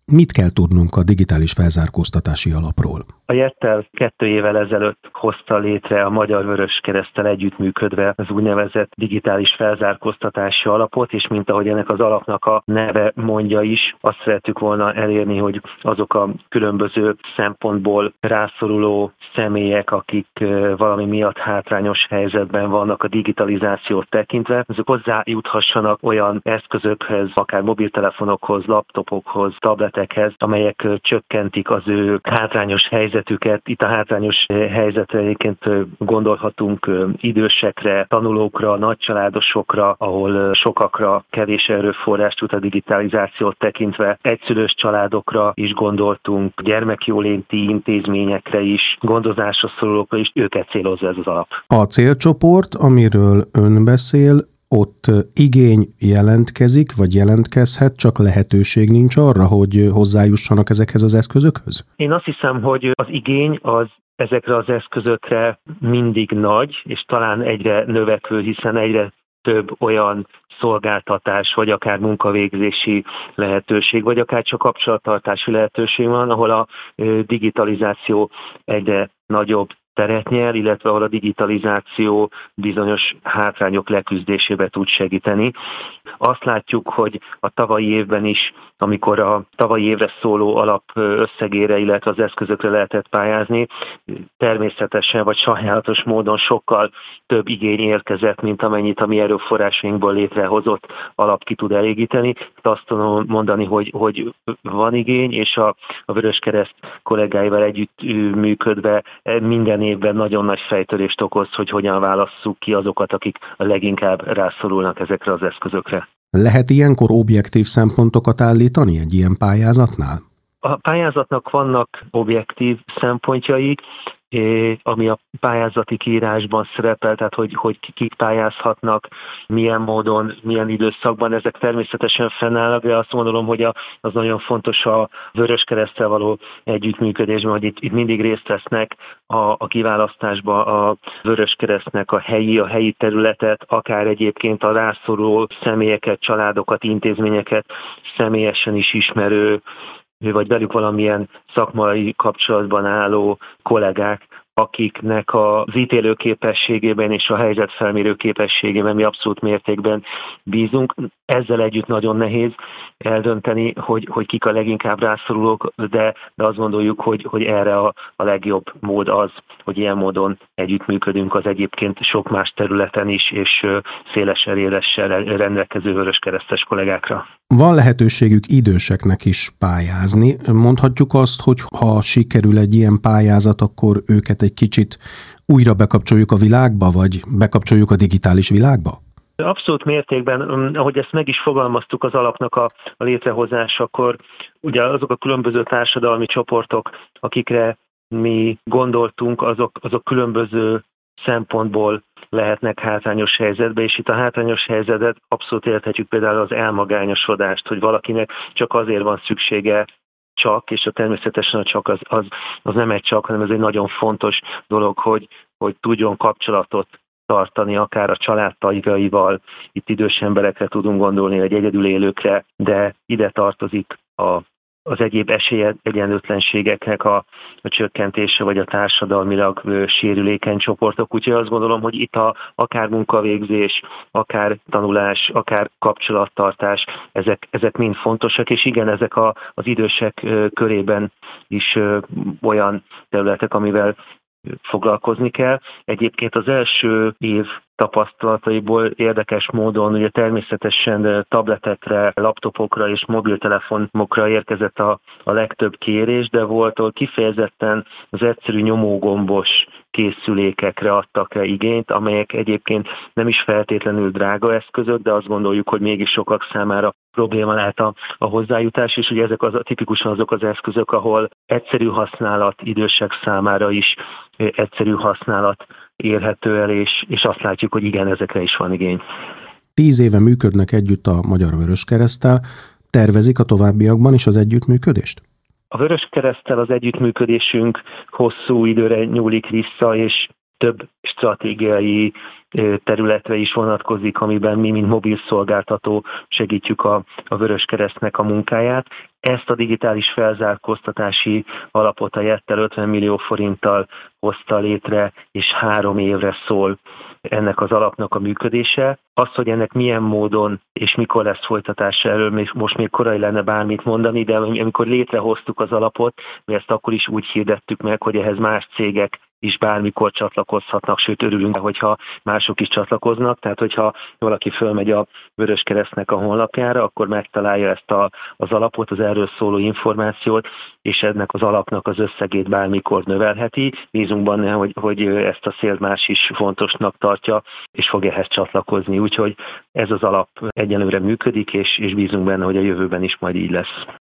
Mit kell tudnunk a digitális felzárkóztatási alapról? A Jettel 2 évvel ezelőtt hozta létre a Magyar Vöröskereszttel együttműködve az úgynevezett digitális felzárkóztatási alapot, és mint ahogy ennek az alapnak a neve mondja is, azt szerettük volna elérni, hogy azok a különböző szempontból rászoruló személyek, akik valami miatt hátrányos helyzetben vannak a digitalizációt tekintve, azok hozzájuthassanak olyan eszközökhez, akár mobiltelefonokhoz, laptopokhoz, tabletekhez, amelyek csökkentik az ő hátrányos helyzetüket. Itt a hátrányos helyzetre egyébként gondolhatunk idősekre, tanulókra, nagycsaládosokra, ahol sokakra kevés erőforrást jut a digitalizációt tekintve. Egyszülős családokra is gondoltunk, gyermekjóléti intézményekre is, gondozásra szorulókra is, őket célozza ez az alap. A célcsoport, amiről ön beszél, ott igény jelentkezik, vagy jelentkezhet, csak lehetőség nincs arra, hogy hozzájussanak ezekhez az eszközökhöz? Én azt hiszem, hogy az igény az ezekre az eszközökre mindig nagy, és talán egyre növekvő, hiszen egyre több olyan szolgáltatás, vagy akár munkavégzési lehetőség, vagy akár csak kapcsolattartási lehetőség van, ahol a digitalizáció egyre nagyobb teret nyer, illetve ahol a digitalizáció bizonyos hátrányok leküzdésébe tud segíteni. Azt látjuk, hogy a tavalyi évben is, amikor a tavalyi évre szóló alap összegére, illetve az eszközökre lehetett pályázni, természetesen vagy sajnálatos módon sokkal több igény érkezett, mint amennyit a mi erőforrásainkból létrehozott alap ki tud elégíteni. Azt tudom mondani, hogy van igény, és a Vöröskereszt kollégáival együtt működve minden évben nagyon nagy fejtörést okoz, hogy hogyan válasszuk ki azokat, akik a leginkább rászorulnak ezekre az eszközökre. Lehet ilyenkor objektív szempontokat állítani egy ilyen pályázatnál? A pályázatnak vannak objektív szempontjai, ami a pályázati kiírásban szerepel, tehát hogy kik pályázhatnak, milyen módon, milyen időszakban, ezek természetesen fennállnak, de azt gondolom, hogy az nagyon fontos a Vöröskereszttel való együttműködésben, hogy itt mindig részt vesznek a kiválasztásba a Vöröskeresztnek a helyi területet, akár egyébként a rászoruló személyeket, családokat, intézményeket személyesen is ismerő, vagy velük valamilyen szakmai kapcsolatban álló kollégák, akiknek az ítélő képességében és a helyzetfelmérő képességében mi abszolút mértékben bízunk. Ezzel együtt nagyon nehéz eldönteni, hogy kik a leginkább rászorulók, de azt gondoljuk, hogy erre a legjobb mód az, hogy ilyen módon együttműködünk az egyébként sok más területen is, és széles eléréssel rendelkező vöröskeresztes kollégákra. Van lehetőségük időseknek is pályázni. Mondhatjuk azt, hogy ha sikerül egy ilyen pályázat, akkor őket egy kicsit újra bekapcsoljuk a világba, vagy bekapcsoljuk a digitális világba? Abszolút mértékben, ahogy ezt meg is fogalmaztuk az alapnak a létrehozásakor, ugye azok a különböző társadalmi csoportok, akikre mi gondoltunk, azok különböző szempontból lehetnek hátrányos helyzetbe, és itt a hátrányos helyzetet abszolút érthetjük például az elmagányosodást, hogy valakinek csak azért van szüksége és természetesen a csak az nem egy csak, hanem ez egy nagyon fontos dolog, hogy tudjon kapcsolatot tartani akár a családtagjaival, itt idős emberekre tudunk gondolni, vagy egyedül élőkre, de ide tartozik az egyéb esélyegyenlőtlenségeknek a csökkentése, vagy a társadalmilag sérülékeny csoportok. Úgyhogy azt gondolom, hogy itt akár munkavégzés, akár tanulás, akár kapcsolattartás, ezek mind fontosak, és igen, ezek az idősek körében is olyan területek, amivel foglalkozni kell. Egyébként az első év tapasztalataiból érdekes módon ugye természetesen tabletekre, laptopokra és mobiltelefonokra érkezett a legtöbb kérés, de volt, ahol kifejezetten az egyszerű nyomógombos készülékekre adtak igényt, amelyek egyébként nem is feltétlenül drága eszközök, de azt gondoljuk, hogy mégis sokak számára probléma lehet a hozzájutás, és ugye ezek tipikusan azok az eszközök, ahol egyszerű használat idősek számára is egyszerű használat érhető el, és azt látjuk, hogy igen, ezekre is van igény. 10 éve működnek együtt a Magyar Vöröskereszttel. Tervezik a továbbiakban is az együttműködést? A Vöröskereszttel az együttműködésünk hosszú időre nyúlik vissza, és több stratégiai területre is vonatkozik, amiben mi, mint mobil szolgáltató segítjük a Vöröskeresztnek a munkáját. Ezt a digitális felzárkóztatási alapot a Jettel 50 millió forinttal hozta létre, és 3 évre szól ennek az alapnak a működése. Az, hogy ennek milyen módon és mikor lesz folytatása, erről most még korai lenne bármit mondani, de amikor létrehoztuk az alapot, mi ezt akkor is úgy hirdettük meg, hogy ehhez más cégek is bármikor csatlakozhatnak, sőt örülünk, hogyha mások is csatlakoznak, tehát hogyha valaki fölmegy a Vöröskeresztnek a honlapjára, akkor megtalálja ezt az alapot, az erről szóló információt, és ennek az alapnak az összegét bármikor növelheti. Bízunk benne, hogy ezt a célt más is fontosnak tartja, és fog ehhez csatlakozni. Úgyhogy ez az alap egyelőre működik, és bízunk benne, hogy a jövőben is majd így lesz.